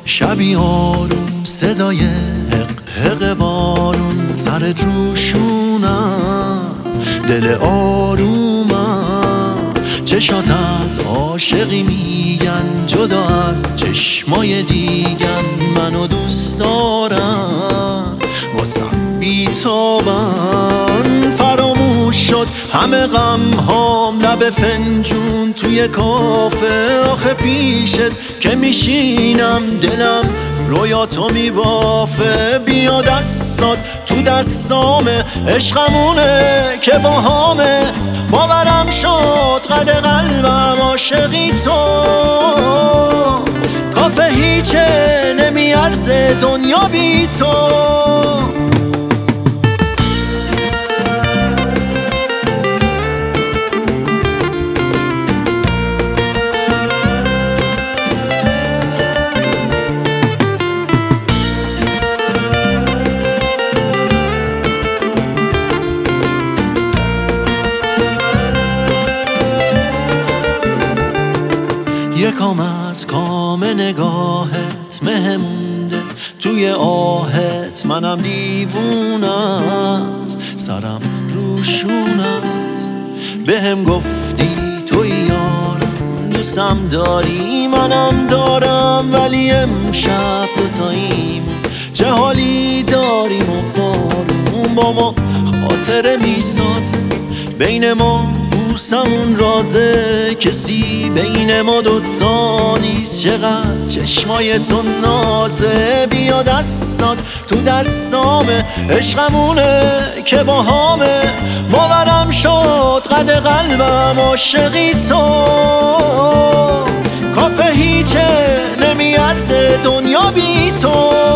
شبی آروم صدای حق حق بارون سرت روشونم، دل آرومم. چشات از عاشقی میگن جدا از چشمای دیگن، منو دوست دارن واسم بیتابن. فراموش شد همه غم هام، لب فنجون توی کافه. آخه پیشت که میشینم دلم رویاتو میبافه. بیا دستات تو دستامه، عشقمونه که باهامه. باورم شد قد قلبم عاشقی تو. کافه هیچه نمیارزه دنیا بی تو. یکم از کام نگاهت مهمونده توی آهت، منم دیوونت سرم روشونت. بهم گفتی توی یارم دوستم داری، منم دارم، ولی امشب دوتاییم چه حالی داریم و بارون با ما خاطره میسازه. بین ما بوسمون رازه، کسی بین ما دوتا نیست. چقدر چشمای تو نازه. بیا دستات تو دستامه، عشقمونه که باهامه. باورم شد قد قلبم عاشقی تو. کافه هیچه نمیارزه دنیا بی تو.